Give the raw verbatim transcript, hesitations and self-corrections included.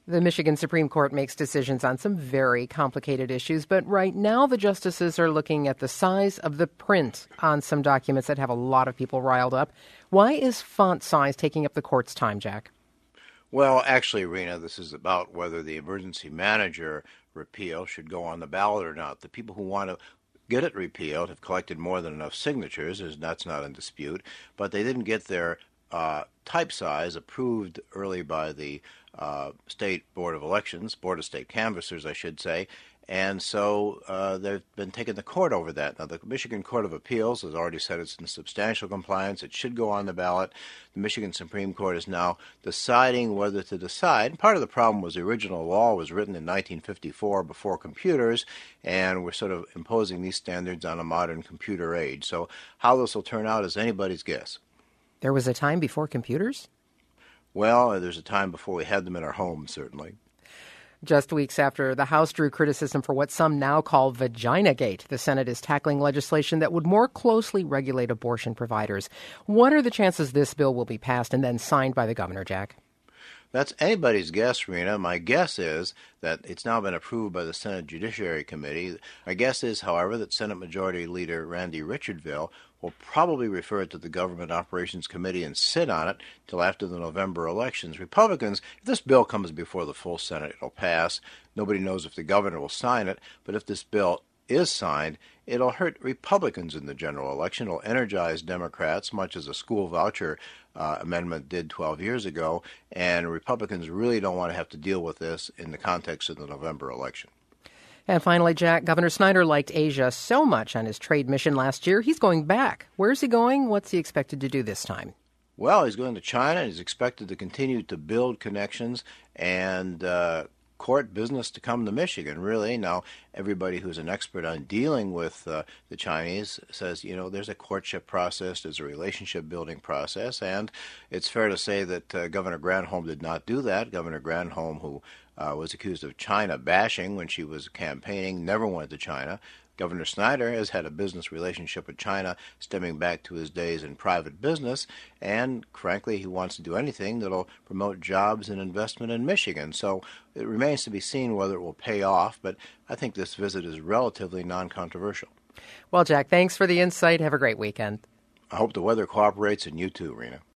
The Michigan Supreme Court makes decisions on some very complicated issues, but right now the justices are looking at the size of the print on some documents that have a lot of people riled up. Why is font size taking up the court's time, Jack? Well, actually, Rena, this is about whether the emergency manager repeal should go on the ballot or not. The people who want to get it repealed have collected more than enough signatures, as that's not in dispute, but they didn't get their uh, type size approved early by the uh, State Board of Elections, Board of State Canvassers, I should say, and so uh, they've been taking the court over that. Now, the Michigan Court of Appeals has already said it's in substantial compliance. It should go on the ballot. The Michigan Supreme Court is now deciding whether to decide. Part of the problem was the original law was written in nineteen fifty-four before computers, and we're sort of imposing these standards on a modern computer age. So how this will turn out is anybody's guess. There was a time before computers? Well, there's a time before we had them in our homes, certainly. Just weeks after the House drew criticism for what some now call Vaginagate, the Senate is tackling legislation that would more closely regulate abortion providers. What are the chances this bill will be passed and then signed by the governor, Jack? That's anybody's guess, Rena. My guess is that it's now been approved by the Senate Judiciary Committee. My guess is, however, that Senate Majority Leader Randy Richardville will probably refer it to the Government Operations Committee and sit on it till after the November elections. Republicans, if this bill comes before the full Senate, it'll pass. Nobody knows if the governor will sign it, but if this bill is signed, it'll hurt Republicans in the general election. It'll energize Democrats, much as a school voucher uh, amendment did twelve years ago, and Republicans really don't want to have to deal with this in the context of the November election. And finally, Jack, Governor Snyder liked Asia so much on his trade mission last year, he's going back. Where's he going? What's he expected to do this time? Well, he's going to China. He's expected to continue to build connections and uh, court business to come to Michigan, really. Now, everybody who's an expert on dealing with uh, the Chinese says, you know, there's a courtship process, there's a relationship building process, and it's fair to say that uh, Governor Granholm did not do that. Governor Granholm, who uh, was accused of China bashing when she was campaigning, never went to China. Governor Snyder has had a business relationship with China stemming back to his days in private business, and frankly, he wants to do anything that'll promote jobs and investment in Michigan. So it remains to be seen whether it will pay off, but I think this visit is relatively non-controversial. Well, Jack, thanks for the insight. Have a great weekend. I hope the weather cooperates, and you too, Rena.